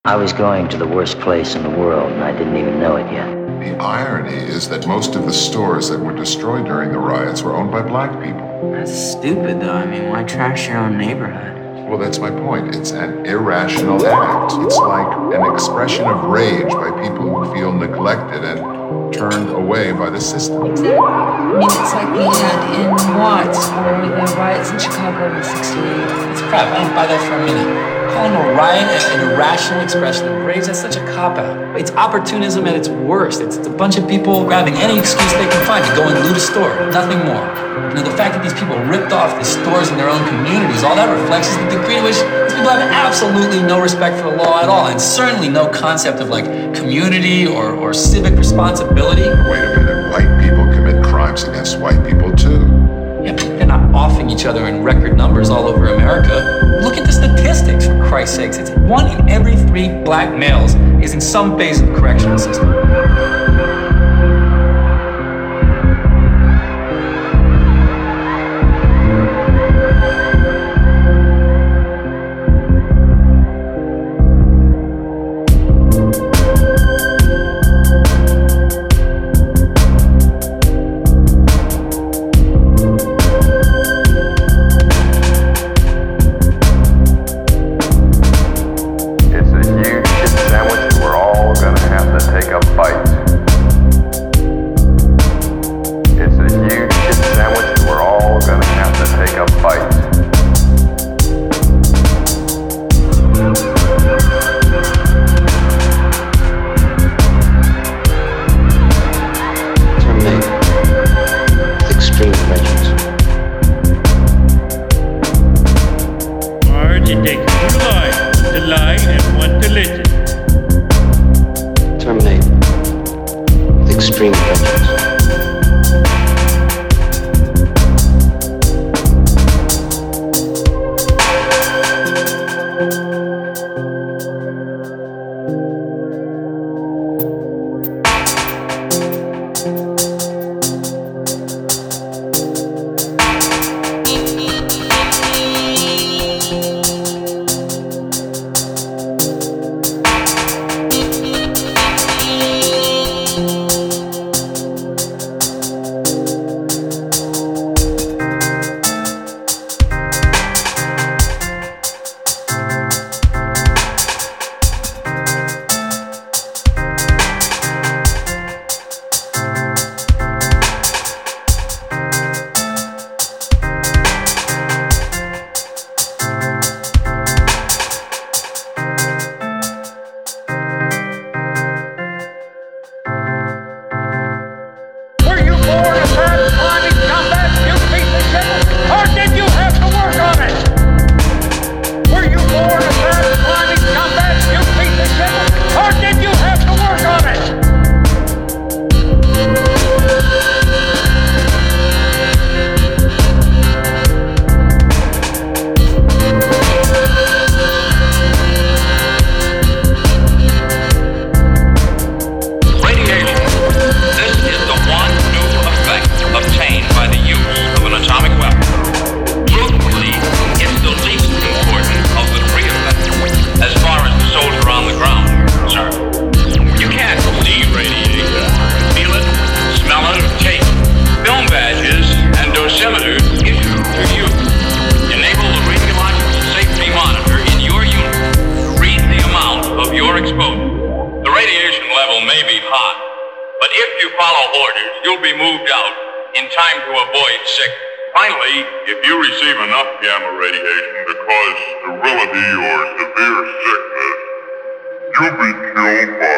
I was going to the worst place in the world, and I didn't even know it yet. The irony is that most of the stores that were destroyed during the riots were owned by black people. That's stupid, though. I mean, why trash your own neighborhood? Well, that's my point. It's an irrational act. It's like an expression of rage by people who feel neglected and turned away by the system. Exactly. I mean, it's like we had in Watts for the riots in Chicago in '68. It's crap. I don't buy that for a minute. Calling a riot an irrational expression of rage, that's such a cop-out. It's opportunism at its worst. It's a bunch of people grabbing any excuse they can find to go and loot a store, nothing more. You know, the fact that these people ripped off the stores in their own communities, all that reflects is the degree to which these people have absolutely no respect for the law at all, and certainly no concept of, like, community or civic responsibility. Wait a minute, white people commit crimes against white people too. Yeah, but they're not offing each other in record numbers all over America. Look at the statistics, for Christ's sakes. It's 1 in every 3 black males is in some phase of the correctional system. You'll be killed by